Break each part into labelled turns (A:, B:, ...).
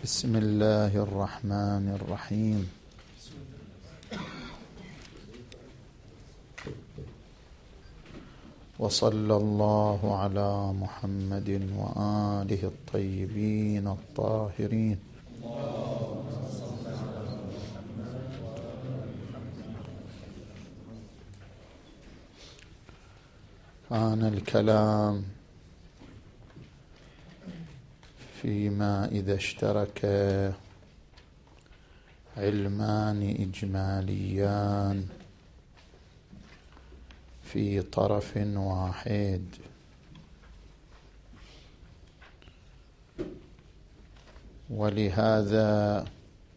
A: بسم الله الرحمن الرحيم. وصلى الله على محمد وآله الطيبين الطاهرين. كان الكلام فيما إذا اشترك علمان إجماليان في طرف واحد، ولهذا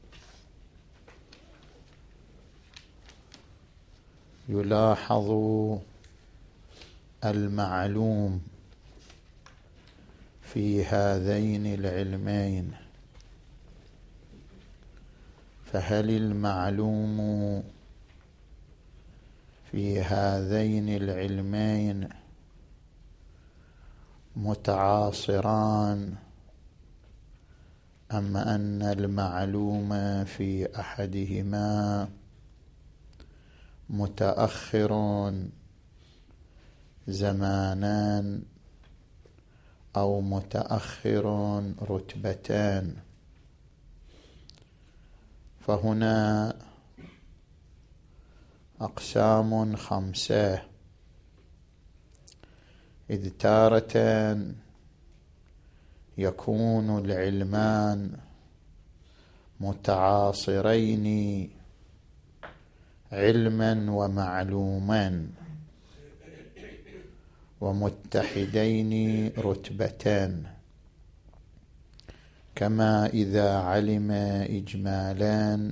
A: يلاحظ المعلوم في هذين العلمين. فهل المعلوم في هذين العلمين متعاصران، أم أن المعلوم في أحدهما متأخر زمانا أو متأخر رتبتان؟ فهنا أقسام خمسة، إذ تارة يكون العلمان متعاصرين علما ومعلوما ومتحدين رتبتان، كما إذا علم إجمالان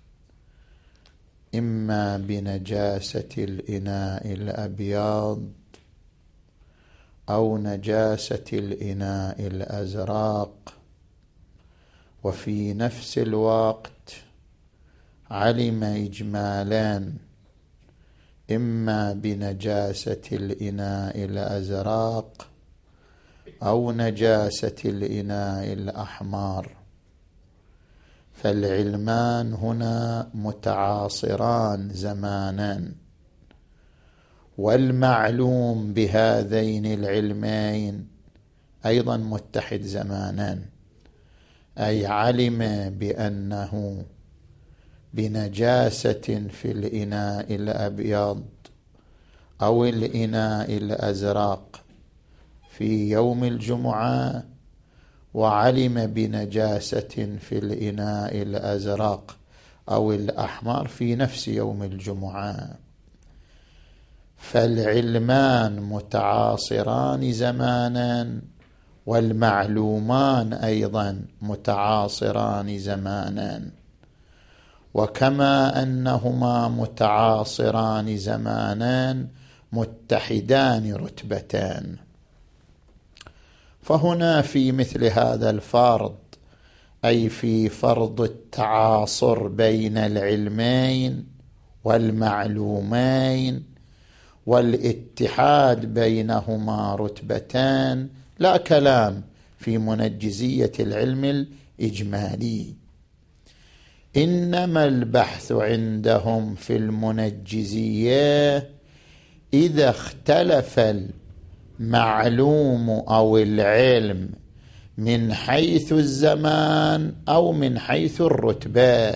A: إما بنجاسة الإناء الأبيض أو نجاسة الإناء الأزرق، وفي نفس الوقت علم إجمالان إما بنجاسة الإناء الأزرق أو نجاسة الإناء الأحمر، فالعلمان هنا متعاصران زمانا، والمعلوم بهذين العلمين أيضا متحد زمانا، أي علم بأنه بنجاسة في الإناء الأبيض أو الإناء الأزرق في يوم الجمعة، وعلم بنجاسة في الإناء الأزرق أو الأحمر في نفس يوم الجمعة. فالعلمان متعاصران زمانا، والمعلومان أيضا متعاصران زمانا، وكما أنهما متعاصران زمانا متحدان رتبتان. فهنا في مثل هذا الفرض، أي في فرض التعاصر بين العلمين والمعلومين والاتحاد بينهما رتبتان، لا كلام في منجزية العلم الإجمالي، إنما البحث عندهم في المنجزية إذا اختلف المعلوم أو العلم من حيث الزمان أو من حيث الرتبة،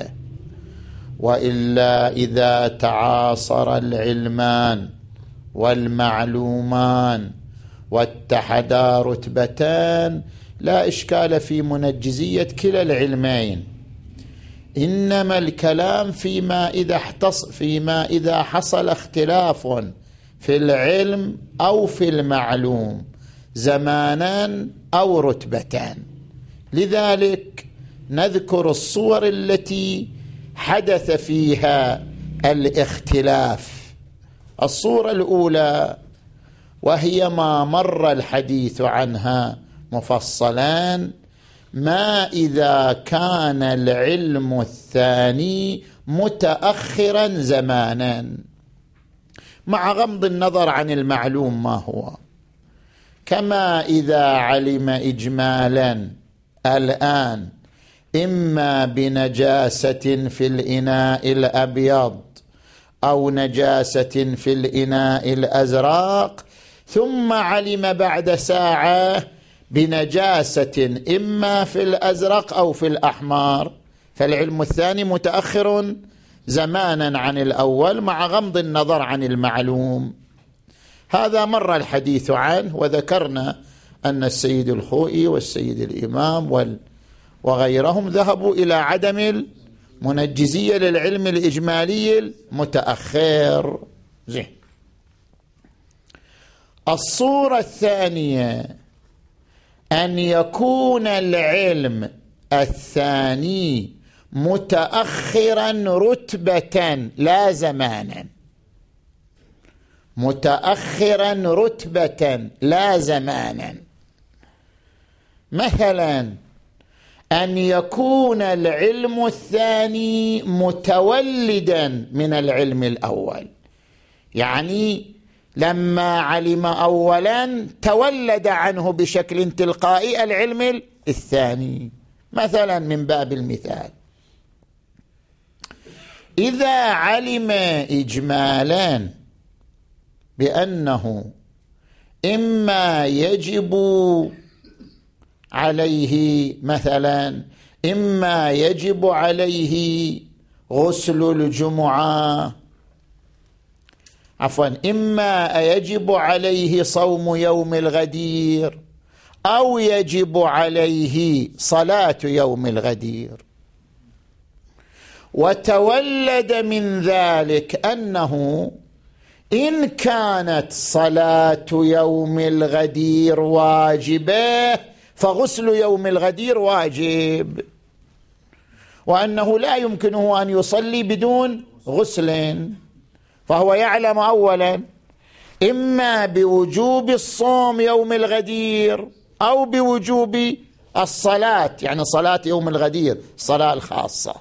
A: وإلا إذا تعاصر العلمان والمعلومان واتحدا رتبتان لا إشكال في منجزية كلا العلمين، إنما الكلام فيما إذا حصل اختلاف في العلم أو في المعلوم زمانا أو رتبتان. لذلك نذكر الصور التي حدث فيها الاختلاف. الصورة الأولى، وهي ما مر الحديث عنها مفصلا، ما إذا كان العلم الثاني متأخرا زمانا، مع غض النظر عن المعلوم ما هو، كما إذا علم إجمالا الآن إما بنجاسة في الإناء الأبيض أو نجاسة في الإناء الأزرق، ثم علم بعد ساعة بنجاسة إما في الأزرق أو في الأحمر، فالعلم الثاني متأخر زمانا عن الأول مع غمض النظر عن المعلوم. هذا مر الحديث عنه، وذكرنا أن السيد الخوئي والسيد الإمام وغيرهم ذهبوا إلى عدم المنجزية للعلم الإجمالي المتأخر. زين. الصورة الثانية أن يكون العلم الثاني متأخرا رتبة لا زمانا، متأخرا رتبة لا زمانا. مثلا أن يكون العلم الثاني متولدا من العلم الأول، يعني لما علم أولا تولد عنه بشكل تلقائي العلم الثاني. مثلا من باب المثال، إذا علم إجمالا بأنه إما يجب عليه مثلا إما يجب عليه غسل الجمعة، إما يجب عليه صوم يوم الغدير أو يجب عليه صلاة يوم الغدير، وتولد من ذلك أنه إن كانت صلاة يوم الغدير واجبة فغسل يوم الغدير واجب، وأنه لا يمكنه أن يصلي بدون غسل، فهو يعلم أولا إما بوجوب الصوم يوم الغدير أو بوجوب الصلاة، يعني صلاة يوم الغدير الصلاة الخاصة.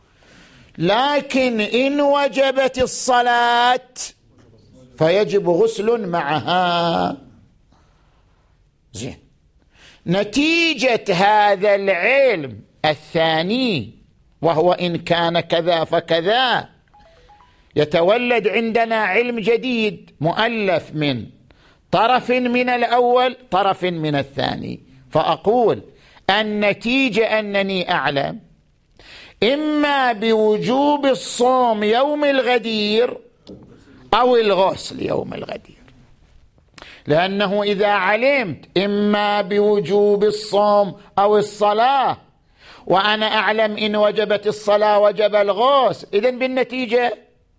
A: لكن إن وجبت الصلاة فيجب غسل معها. زين. نتيجة هذا العلم الثاني، وهو إن كان كذا فكذا، يتولد عندنا علم جديد مؤلف من طرف من الأول طرف من الثاني. فأقول النتيجة أنني أعلم إما بوجوب الصوم يوم الغدير أو الغسل يوم الغدير، لأنه إذا علمت إما بوجوب الصوم أو الصلاة وأنا أعلم إن وجبت الصلاة وجب الغسل، إذن بالنتيجة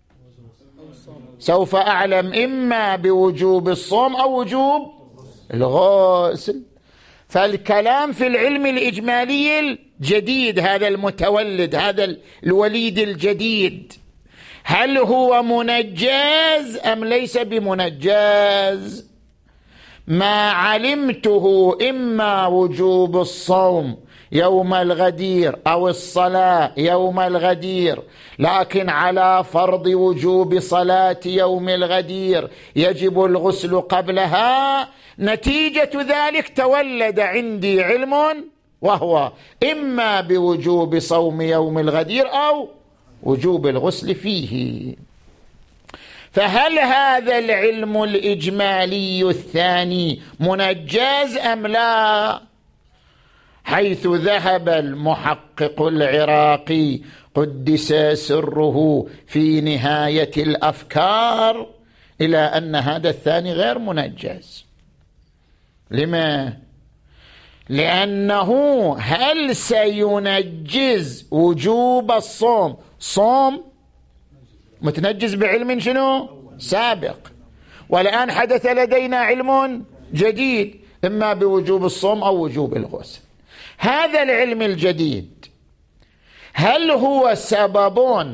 A: سوف أعلم إما بوجوب الصوم أو وجوب الغسل. فالكلام في العلم الإجمالي الجديد، هذا المتولد، هذا الوليد الجديد، هل هو منجز أم ليس بمنجز؟ ما علمته إما وجوب الصوم يوم الغدير أو الصلاة يوم الغدير، لكن على فرض وجوب صلاة يوم الغدير يجب الغسل قبلها، نتيجة ذلك تولد عندي علم وهو إما بوجوب صوم يوم الغدير أو وجوب الغسل فيه. فهل هذا العلم الإجمالي الثاني منجز أم لا؟ حيث ذهب المحقق العراقي قدس سره في نهاية الأفكار إلى أن هذا الثاني غير منجز. لما؟ لأنه هل سينجز وجوب الصوم؟ صوم متنجز بعلم شنو؟ سابق، والآن حدث لدينا علم جديد إما بوجوب الصوم أو وجوب الغسل. هذا العلم الجديد هل هو سبب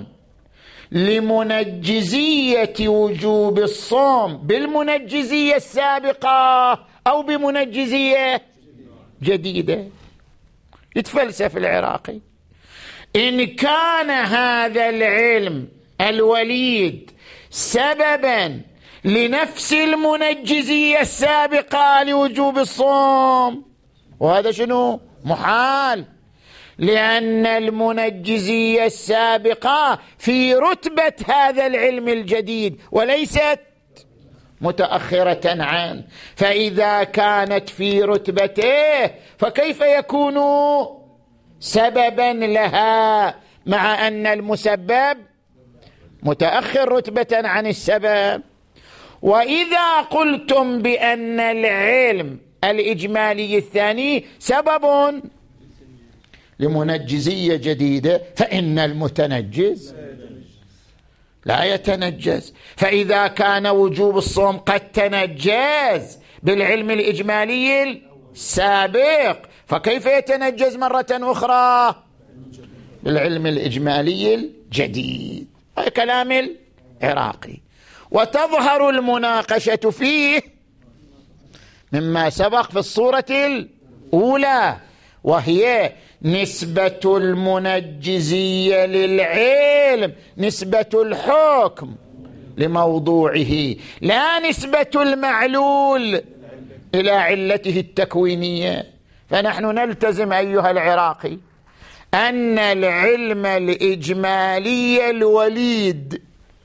A: لمنجزية وجوب الصوم بالمنجزية السابقة أو بمنجزية جديدة؟ يتفلسف العراقي. إن كان هذا العلم الوليد سببا لنفس المنجزية السابقة لوجوب الصوم، وهذا شنو؟ محال، لأن المنجزية السابقة في رتبة هذا العلم الجديد وليست متأخرة عنه، فإذا كانت في رتبته فكيف يكون سببا لها مع أن المسبب متأخر رتبة عن السبب؟ وإذا قلتم بأن العلم الإجمالي الثاني سبب لمنجزية جديدة فإن المتنجز لا يتنجز. فإذا كان وجوب الصوم قد تنجز بالعلم الإجمالي السابق فكيف يتنجز مرة أخرى بالعلم الإجمالي الجديد؟ هذا كلام العراقي. وتظهر المناقشة فيه مما سبق في الصورة الأولى، وهي نسبة المنجزية للعلم نسبة الحكم لموضوعه، لا نسبة المعلول إلى علته التكوينية. فنحن نلتزم أيها العراقي أن العلم الإجمالي الوليد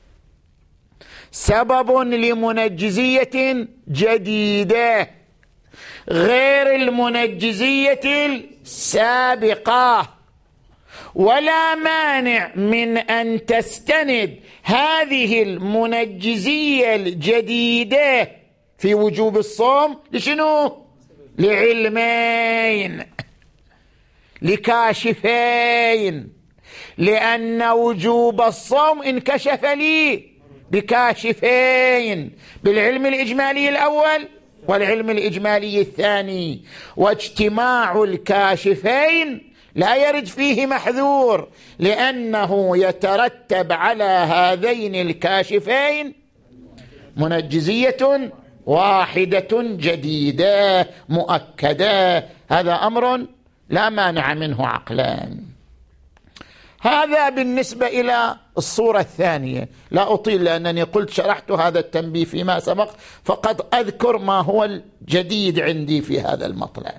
A: سبب لمنجزية جديدة غير المنجزية السابقة، ولا مانع من أن تستند هذه المنجزية الجديدة في وجوب الصوم لشنو؟ لعلمين لكاشفين، لأن وجوب الصوم انكشف لي بكاشفين، بالعلم الإجمالي الأول والعلم الإجمالي الثاني، واجتماع الكاشفين لا يرد فيه محذور، لأنه يترتب على هذين الكاشفين منجزية واحدة جديدة مؤكدة. هذا أمر لا مانع منه عقلا. هذا بالنسبة إلى الصورة الثانية. لا أطيل لأنني قلت شرحت هذا التنبيه فيما سبق، فقد أذكر ما هو الجديد عندي في هذا المطلب.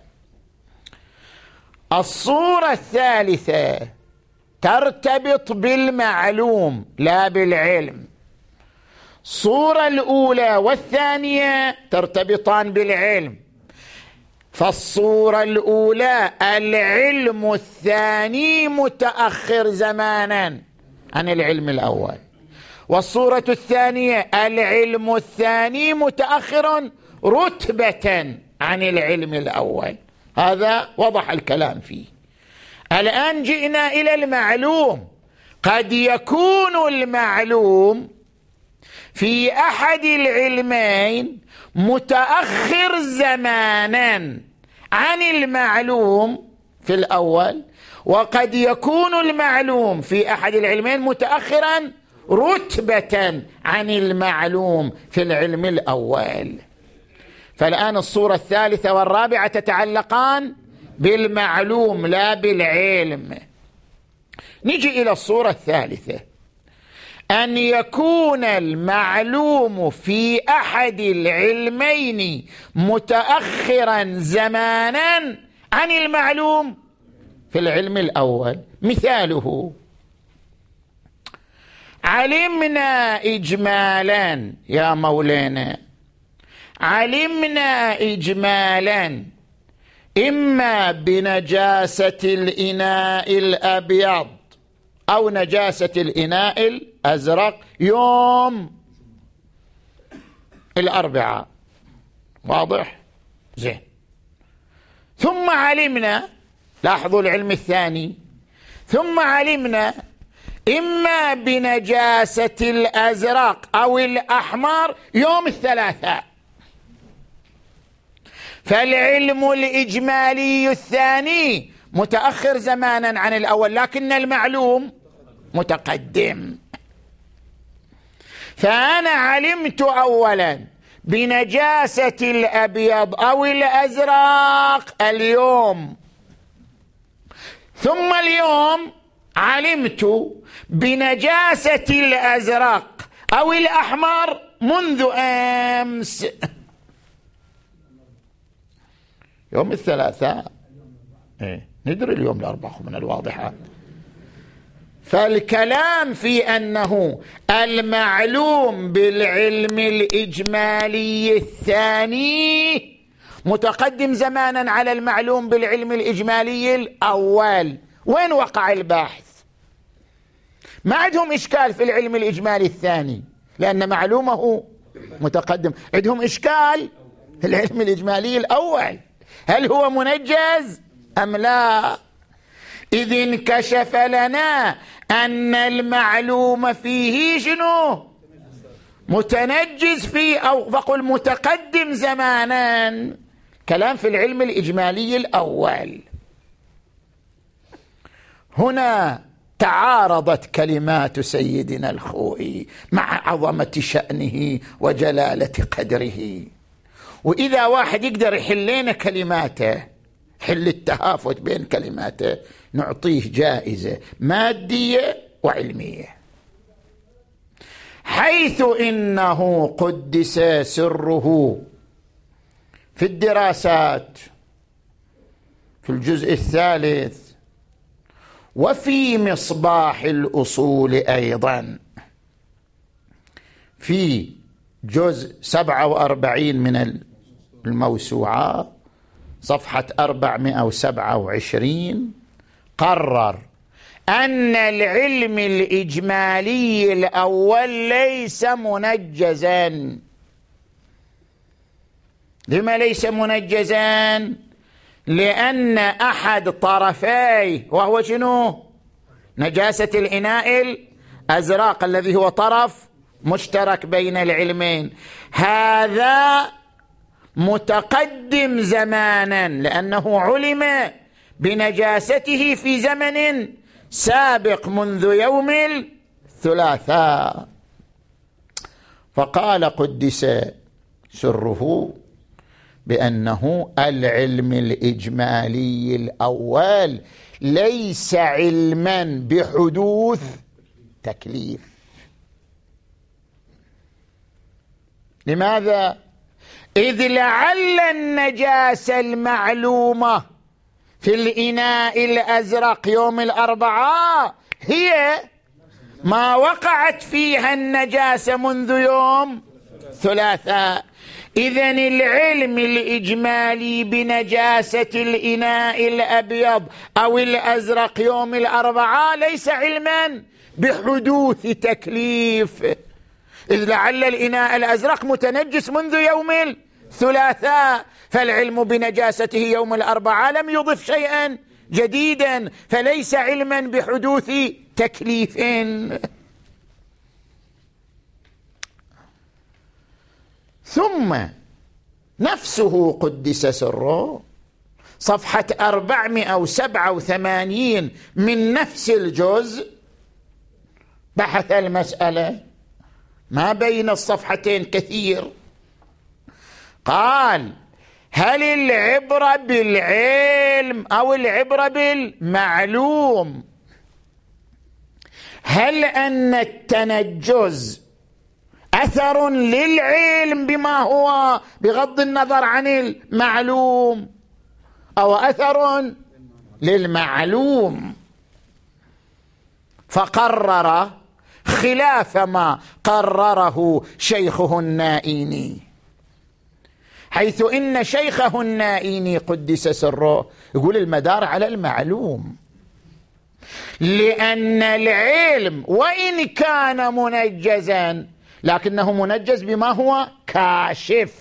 A: الصورة الثالثة ترتبط بالمعلوم لا بالعلم. الصورة الأولى والثانية ترتبطان بالعلم، فالصورة الأولى العلم الثاني متأخر زمانا عن العلم الأول، والصورة الثانية العلم الثاني متأخر رتبة عن العلم الأول. هذا وضح الكلام فيه. الآن جئنا إلى المعلوم. قد يكون المعلوم في أحد العلمين متأخر زمانا عن المعلوم في الأول، وقد يكون المعلوم في أحد العلمين متأخرا رتبة عن المعلوم في العلم الأول. فالآن الصورة الثالثة والرابعة تتعلقان بالمعلوم لا بالعلم. نجي إلى الصورة الثالثة، أن يكون المعلوم في أحد العلمين متأخرا زمانا عن المعلوم في العلم الأول. مثاله: علمنا إجمالا يا مولانا، علمنا إجمالا إما بنجاسة الإناء الأبيض أو نجاسة الإناء الأزرق يوم الأربعاء. واضح؟ زين. ثم علمنا، لاحظوا العلم الثاني، ثم علمنا إما بنجاسة الأزرق أو الأحمر يوم الثلاثاء. فالعلم الإجمالي الثاني متأخر زمانا عن الأول، لكن المعلوم متقدم. فأنا علمت أولا بنجاسة الأبيض أو الأزرق اليوم، ثم اليوم علمت بنجاسة الأزرق أو الأحمر منذ أمس يوم الثلاثاء. ندري اليوم الأربعاء من الواضحات. فالكلام في أنه المعلوم بالعلم الإجمالي الثاني متقدم زمانا على المعلوم بالعلم الإجمالي الأول. وين وقع الباحث؟ ما عندهم إشكال في العلم الإجمالي الثاني لأن معلومه متقدم، عندهم إشكال في العلم الإجمالي الأول، هل هو منجز أم لا؟ إذ انكشف لنا أن المعلوم فيه شنو؟ متنجز فيه، أو فقل متقدم زمانا. كلام في العلم الإجمالي الأول. هنا تعارضت كلمات سيدنا الخوئي مع عظمة شأنه وجلالة قدره. وإذا واحد يقدر يحل لنا كلماته، حل التهافت بين كلماته، نعطيه جائزة مادية وعلمية، حيث إنه قدس سره في الدراسات في الجزء الثالث وفي مصباح الأصول أيضا في جزء 47 من الموسوعة صفحة 427 قرر أن العلم الإجمالي الأول ليس منجزا. لما ليس منجزا؟ لأن أحد طرفيه وهو شنو؟ نجاسة الإناء الأزرق الذي هو طرف مشترك بين العلمين، هذا متقدم زمانا لأنه علم بنجاسته في زمن سابق منذ يوم الثلاثاء. فقال قدس سره بأنه العلم الإجمالي الأول ليس علما بحدوث تكليف. لماذا؟ إذ لعل النجاسة المعلومة في الإناء الأزرق يوم الأربعاء هي ما وقعت فيها النجاسة منذ يوم ثلاثاء. إذن العلم الإجمالي بنجاسة الإناء الأبيض أو الأزرق يوم الأربعاء ليس علما بحدوث تكليف، إذ لعل الإناء الأزرق متنجس منذ يوم الثلاثاء، فالعلم بنجاسته يوم الأربعاء لم يضف شيئا جديدا، فليس علما بحدوث تكليف. ثم نفسه قدس سره صفحة 487 من نفس الجزء بحث المسألة ما بين الصفحتين كثير. قال: هل العبرة بالعلم أو العبرة بالمعلوم؟ هل أن التنجز أثر للعلم بما هو بغض النظر عن المعلوم، أو أثر للمعلوم؟ فقرر خلاف ما قرره شيخه النائيني، حيث إن شيخه النائيني قدس سره يقول المدار على المعلوم، لأن العلم وإن كان منجزا لكنه منجز بما هو كاشف،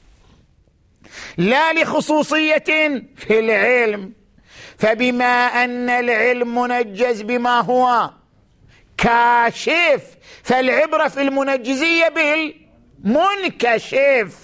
A: لا لخصوصية في العلم. فبما أن العلم منجز بما هو كاشف فالعبرة في المنجزية بالمنكشف،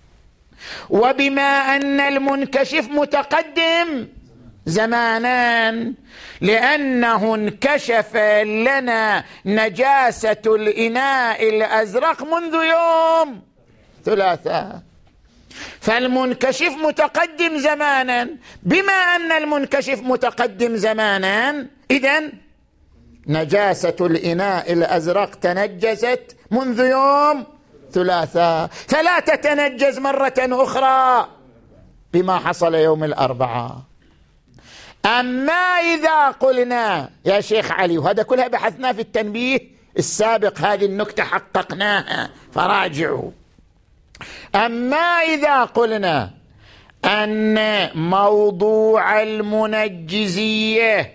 A: وبما أن المنكشف متقدم زمانا لأنه انكشف لنا نجاسة الإناء الأزرق منذ يوم ثلاثاء، فالمنكشف متقدم زمانا. بما أن المنكشف متقدم زمانا إذن نجاسة الإناء الأزرق تنجست منذ يوم ثلاثاء، فلا تتنجز مرة أخرى بما حصل يوم الأربعاء. أما إذا قلنا يا شيخ علي، وهذا كلها بحثنا في التنبيه السابق، هذه النكتة حققناها فراجعوا. أما إذا قلنا أن موضوع المنجزية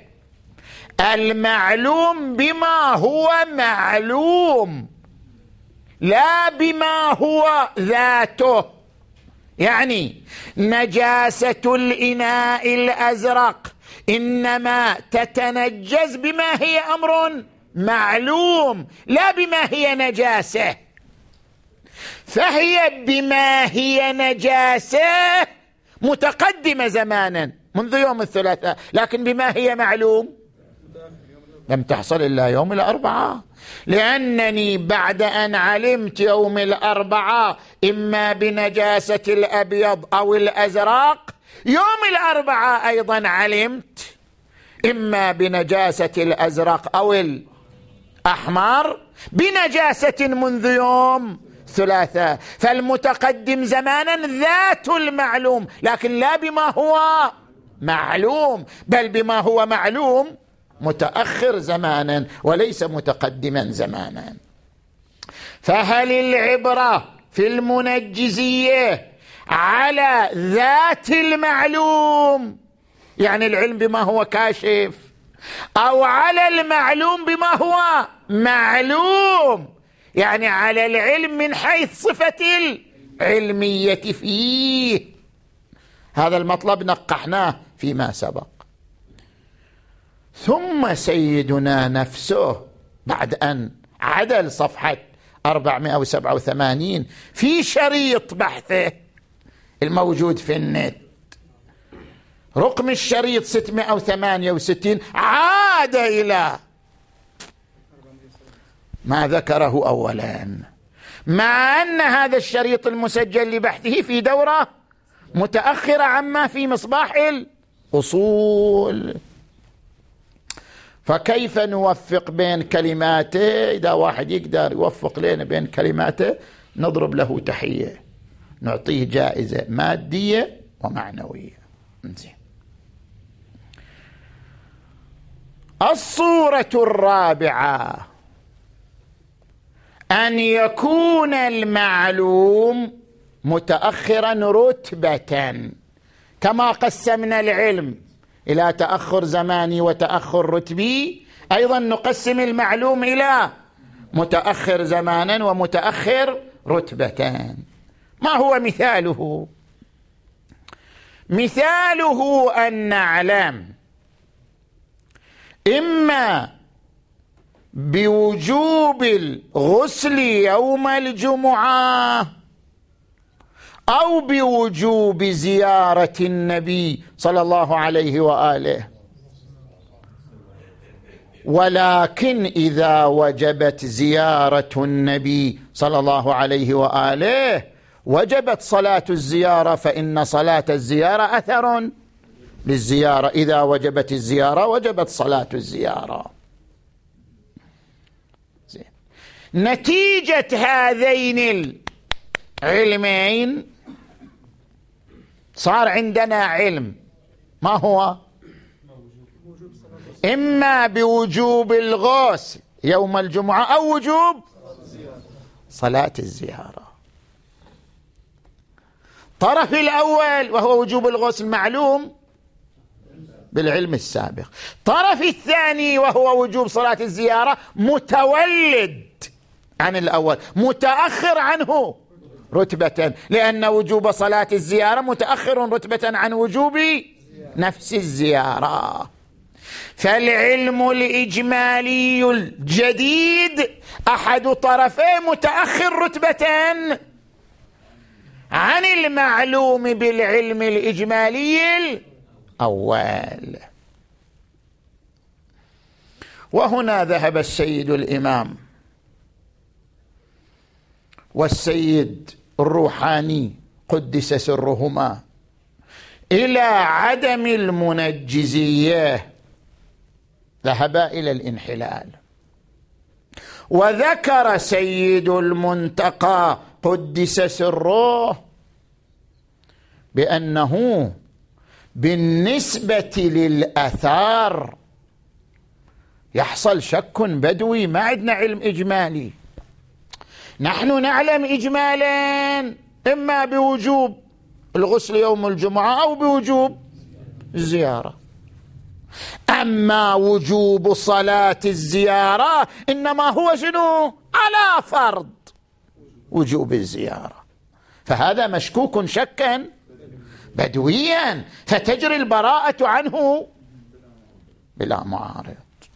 A: المعلوم بما هو معلوم لا بما هو ذاته، يعني نجاسة الإناء الأزرق إنما تتنجز بما هي أمر معلوم لا بما هي نجاسة، فهي بما هي نجاسة متقدمة زمانا منذ يوم الثلاثاء، لكن بما هي معلوم لم تحصل إلا يوم الأربعاء، لأنني بعد أن علمت يوم الأربعاء إما بنجاسة الأبيض أو الأزرق، يوم الأربعاء أيضا علمت إما بنجاسة الأزرق أو الأحمر بنجاسة منذ يوم ثلاثاء، فالمتقدم زمانا ذات المعلوم، لكن لا بما هو معلوم، بل بما هو معلوم متأخر زمانا وليس متقدما زمانا. فهل العبرة في المنجزية على ذات المعلوم، يعني العلم بما هو كاشف، أو على المعلوم بما هو معلوم، يعني على العلم من حيث صفة العلمية فيه؟ هذا المطلب نقحناه فيما سبق. ثم سيدنا نفسه بعد أن عدل صفحة 487 في شريط بحثه الموجود في النت، رقم الشريط 668، عاد إلى ما ذكره أولا، مع أن هذا الشريط المسجل لبحثه في دورة متأخرة عما في مصباح الأصول. فكيف نوفق بين كلماته؟ إذا واحد يقدر يوفق لنا بين كلماته نضرب له تحية، نعطيه جائزة مادية ومعنوية. الصورة الرابعة أن يكون المعلوم متأخرا رتبة، كما قسمنا العلم إلى تأخر زماني وتأخر رتبي، أيضا نقسم المعلوم إلى متأخر زمانا ومتأخر رتبتان. ما هو مثاله؟ مثاله أن نعلم إما بوجوب الغسل يوم الجمعة أو بوجوب زيارة النبي صلى الله عليه وآله، ولكن إذا وجبت زيارة النبي صلى الله عليه وآله وجبت صلاة الزيارة، فإن صلاة الزيارة أثر للزيارة، إذا وجبت الزيارة وجبت صلاة الزيارة. نتيجة هذين العلمين صار عندنا علم، ما هو؟ إما بوجوب الغسل يوم الجمعة أو وجوب صلاة الزيارة. طرف الأول وهو وجوب الغسل معلوم بالعلم السابق، طرف الثاني وهو وجوب صلاة الزيارة متولد عن الأول، متأخر عنه رتبة، لأن وجوب صلاة الزيارة متأخر رتبة عن وجوب نفس الزيارة. فالعلم الإجمالي الجديد أحد طرفيه متأخر رتبة عن المعلوم بالعلم الإجمالي الأول. وهنا ذهب السيد الإمام والسيد الروحاني قدس سرهما إلى عدم المنجزية، ذهبا إلى الانحلال. وذكر سيد المنتقى قدس سره بأنه بالنسبة للأثار يحصل شك بدوي، ما عندنا علم إجمالي. نحن نعلم إجمالا إما بوجوب الغسل يوم الجمعة أو بوجوب الزيارة، أما وجوب صلاة الزيارة إنما هو شنو؟ على فرض وجوب الزيارة، فهذا مشكوك شكا بدويا، فتجري البراءة عنه بلا معارض.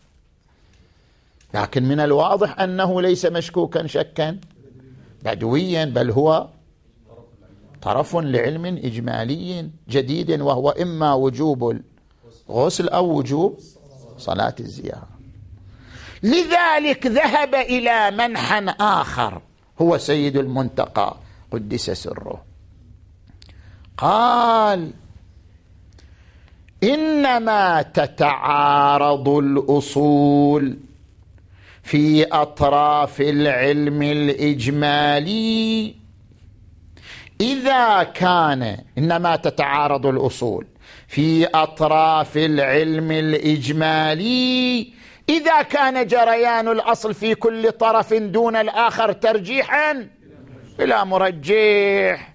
A: لكن من الواضح أنه ليس مشكوكا شكا بدويا، بل هو طرف لعلم إجمالي جديد، وهو إما وجوب الغسل أو وجوب صلاة الزيارة. لذلك ذهب إلى منحى آخر هو سيد المنتقى قدس سره، قال إنما تتعارض الأصول في أطراف العلم الإجمالي إذا كان، إنما تتعارض الأصول في أطراف العلم الإجمالي إذا كان جريان الأصل في كل طرف دون الآخر ترجيحا بلا مرجح،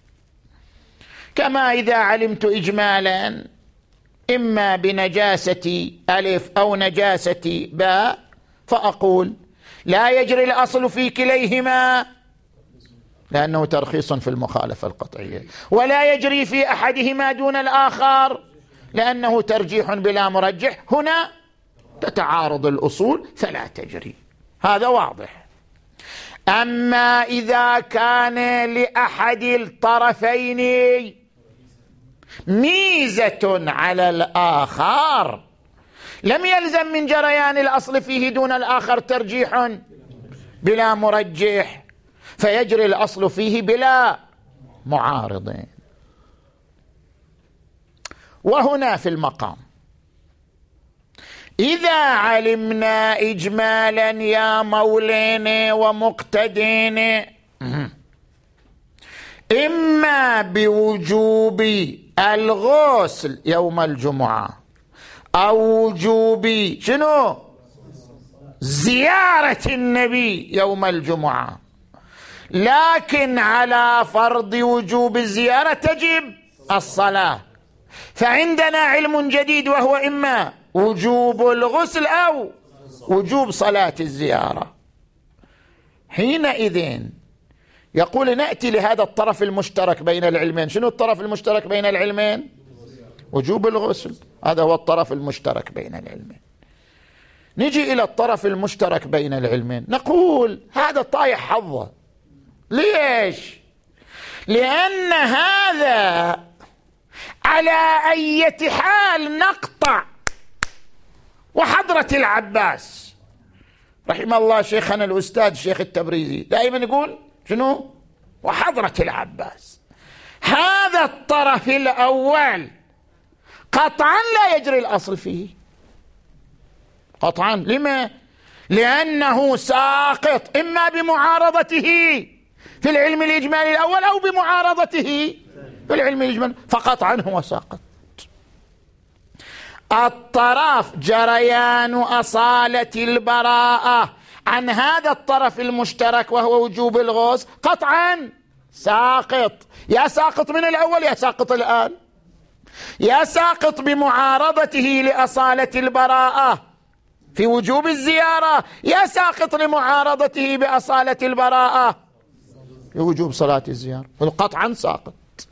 A: كما إذا علمت إجمالا إما بنجاسة ألف أو نجاسة باء فأقول لا يجري الأصل في كليهما لأنه ترخيص في المخالفة القطعية، ولا يجري في أحدهما دون الآخر لأنه ترجيح بلا مرجح، هنا تتعارض الأصول فلا تجري، هذا واضح. أما إذا كان لأحد الطرفين ميزة على الآخر لم يلزم من جريان الأصل فيه دون الآخر ترجيح بلا مرجح، فيجري الأصل فيه بلا معارضين. وهنا في المقام إذا علمنا إجمالا يا مولين ومقتدين إما بوجوب الغسل يوم الجمعة أو وجوب شنو؟ زيارة النبي يوم الجمعة، لكن على فرض وجوب الزيارة تجب الصلاة، فعندنا علم جديد وهو إما وجوب الغسل أو وجوب صلاة الزيارة. حينئذ يقول نأتي لهذا الطرف المشترك بين العلمين. شنو الطرف المشترك بين العلمين؟ وجوب الغسل، هذا هو الطرف المشترك بين العلمين. نجي إلى الطرف المشترك بين العلمين نقول هذا طايح حظه. ليش؟ لأن هذا على أي حال نقطع وحضرة العباس رحم الله شيخنا الأستاذ شيخ التبريزي دائما يقول شنو؟ وحضرة العباس. هذا الطرف الأول قطعا لا يجري الأصل فيه قطعا. لما؟ لأنه ساقط إما بمعارضته في العلم الإجمالي الأول أو بمعارضته في العلم الإجمالي، فقطعا هو ساقط. الطرف جريان أصالة البراءة عن هذا الطرف المشترك وهو وجوب الغسل قطعا ساقط، يا ساقط من الأول يا ساقط الآن، يا ساقط بمعارضته لأصالة البراءة في وجوب الزيارة، يا ساقط لمعارضته بأصالة البراءة في وجوب صلاة الزيارة، قطعا ساقط.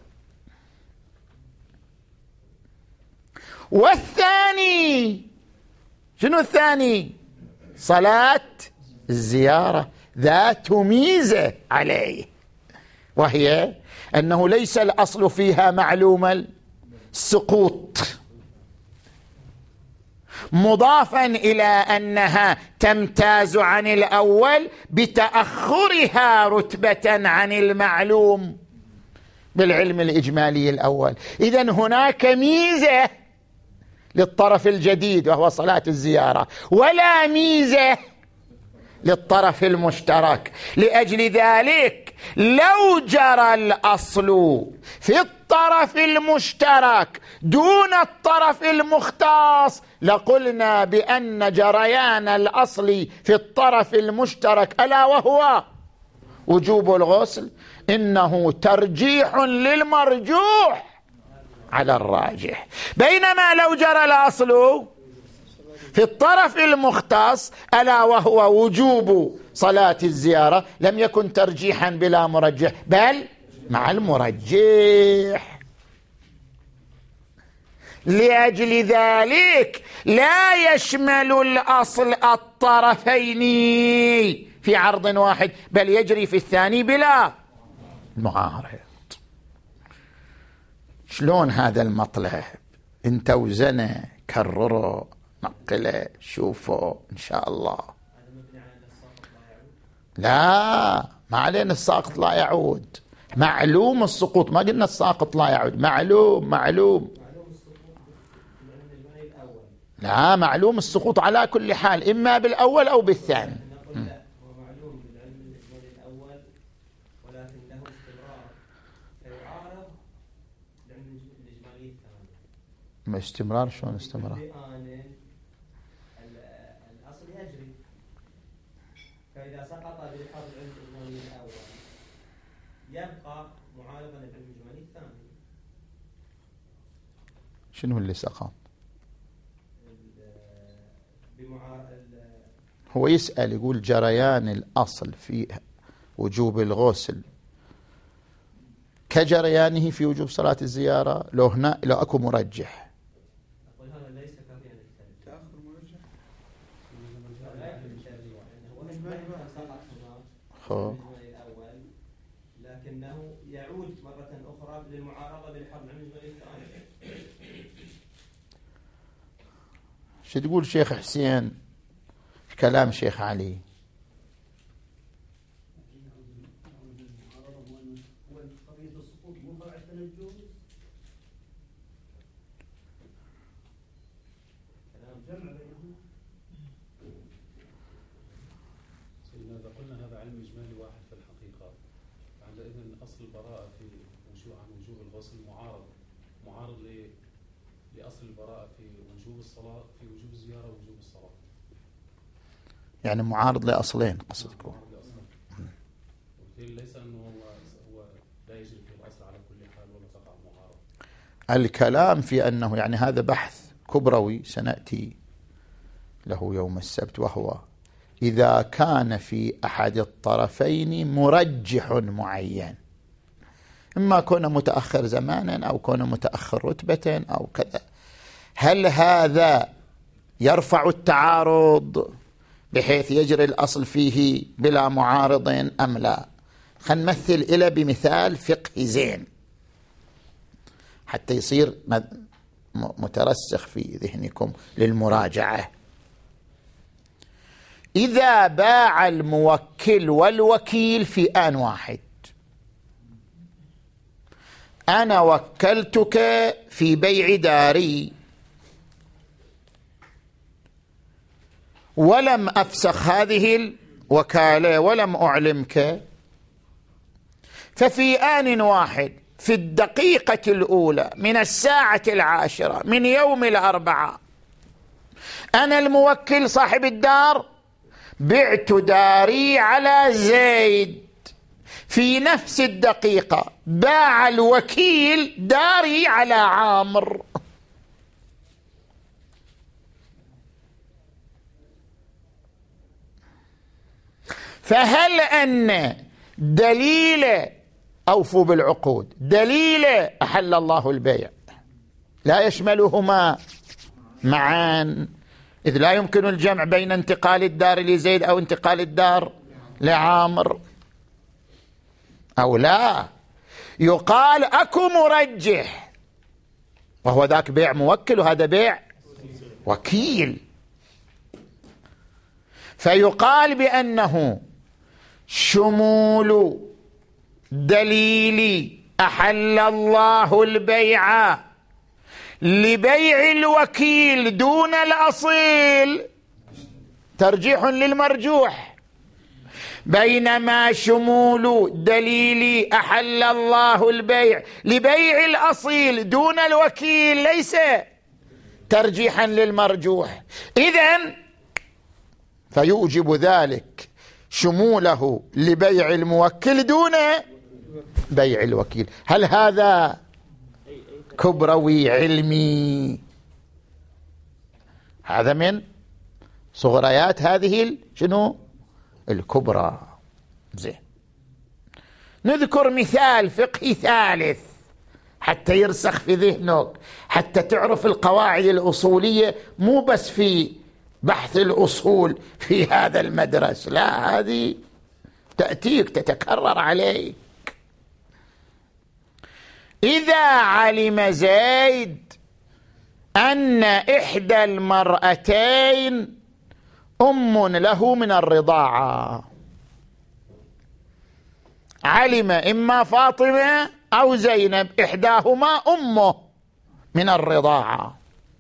A: والثاني شنو الثاني؟ صلاة الزيارة ذات ميزة عليه، وهي أنه ليس الأصل فيها معلوم السقوط، مضافا إلى أنها تمتاز عن الأول بتأخرها رتبة عن المعلوم بالعلم الإجمالي الأول. إذن هناك ميزة للطرف الجديد وهو صلاة الزيارة، ولا ميزة للطرف المشترك. لأجل ذلك لو جرى الأصل في الطرف المشترك دون الطرف المختص لقلنا بأن جريان الأصل في الطرف المشترك ألا وهو وجوب الغسل إنه ترجيح للمرجوح على الراجح، بينما لو جرى الأصل في الطرف المختص ألا وهو وجوب صلاة الزيارة لم يكن ترجيحا بلا مرجح بل مع المرجح. لأجل ذلك لا يشمل الأصل الطرفين في عرض واحد بل يجري في الثاني بلا معارض. شلون هذا المطلب؟ انت وزنه كرره نقله شوفوا إن شاء الله. لا ما علينا الساقط لا يعود، معلوم السقوط، ما قلنا الساقط لا يعود، معلوم لا معلوم السقوط على كل حال إما بالأول أو بالثاني. ما استمرار؟ شلون استمرار؟
B: الأصل يجري، فإذا سقط بحظ الإجمالي الأول يبقى معارضا بالإجمالي الثاني.
A: شنو اللي سقط؟ هو يسأل يقول جريان الأصل في وجوب الغسل كجريانه في وجوب صلاة الزيارة لو هنا لو أكو مرجح.
B: لكنه يعود مرة أخرى للمعارضة بالحرم الثاني.
A: شو تقول شيخ حسين في كلام شيخ علي؟ يعني معارض لأصلين قصدكم؟
C: ليس أنه هو لا يجري في الأصل على كل حال ولا تقع معارض.
A: الكلام في أنه يعني هذا بحث كبروي سنأتي له يوم السبت، وهو إذا كان في أحد الطرفين مرجح معين، إما كون متأخر زمانا أو كون متأخر رتبة أو كذا، هل هذا يرفع التعارض بحيث يجري الأصل فيه بلا معارض أم لا؟ خلينا نمثل إلى بمثال فقهي زين حتى يصير مترسخ في ذهنكم للمراجعة. إذا باع الموكل والوكيل في آن واحد، أنا وكلتك في بيع داري ولم أفسخ هذه الوكالة ولم أعلمك، ففي آن واحد في الدقيقة الأولى من الساعة 10 من يوم الأربعاء أنا الموكل صاحب الدار بعت داري على زيد، في نفس الدقيقة باع الوكيل داري على عامر. فهل أن دليل أوفوا بالعقود دليل أحل الله البيع لا يشملهما معا، إذ لا يمكن الجمع بين انتقال الدار لزيد أو انتقال الدار لعامر، أو لا يقال أكو مرجح وهو ذاك بيع موكل وهذا بيع وكيل، فيقال بأنه شمول دليل أحل الله البيع لبيع الوكيل دون الأصيل ترجيح للمرجوح، بينما شمول دليل أحل الله البيع لبيع الأصيل دون الوكيل ليس ترجيحا للمرجوح، إذن فيوجب ذلك شموله لبيع الموكل دون بيع الوكيل. هل هذا كبروي علمي؟ هذا من صغريات هذه شنو الكبرى. زين، نذكر مثال فقهي ثالث حتى يرسخ في ذهنك، حتى تعرف القواعد الأصولية مو بس في بحث الأصول في هذا المدرس، لا، هذه تأتيك تتكرر عليك. إذا علم زيد أن إحدى المرأتين أم له من الرضاعة، علم إما فاطمة أو زينب، إحداهما أمه من الرضاعة،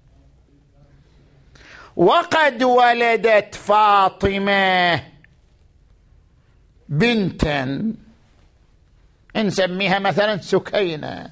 A: وقد ولدت فاطمة بنتا نسميها مثلا سكينة.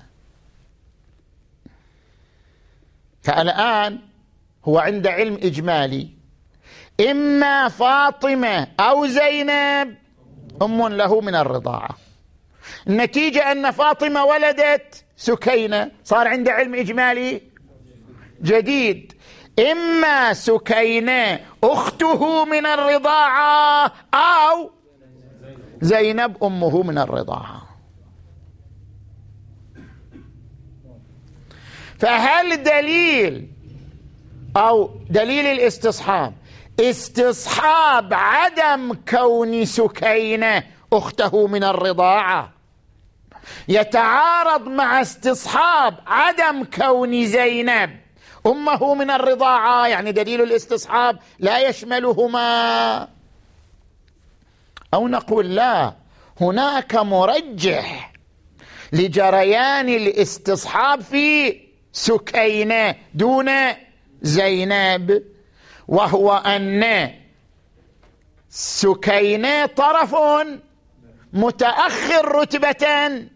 A: فالآن هو عند علم إجمالي، إما فاطمة أو زينب أم له من الرضاعة. النتيجة أن فاطمة ولدت سكينة، صار عنده علم إجمالي جديد، إما سكينة أخته من الرضاعة أو زينب أمه من الرضاعة. فهل دليل أو دليل الاستصحاب استصحاب عدم كون سكينة أخته من الرضاعة يتعارض مع استصحاب عدم كون زينب أمه من الرضاعة؟ يعني دليل الاستصحاب لا يشملهما؟ أو نقول لا، هناك مرجح لجريان الاستصحاب في سكينة دون زينب، وهو أن سكينة طرف متأخر رتبة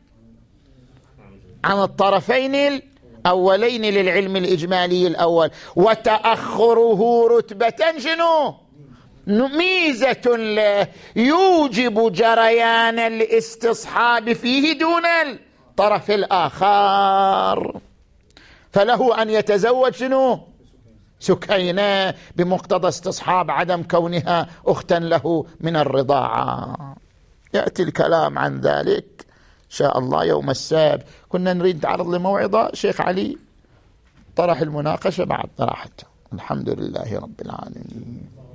A: عن الطرفين الأولين للعلم الإجمالي الأول، وتأخره رتبة شنو؟ ميزة له يوجب جريان الاستصحاب فيه دون الطرف الآخر، فله أن يتزوج شنو؟ سكينة بمقتضى استصحاب عدم كونها أختا له من الرضاعة. يأتي الكلام عن ذلك إن شاء الله يوم السبت. كنا نريد نتعرض لموعظة، شيخ علي طرح المناقشة بعد راحته. الحمد لله رب العالمين.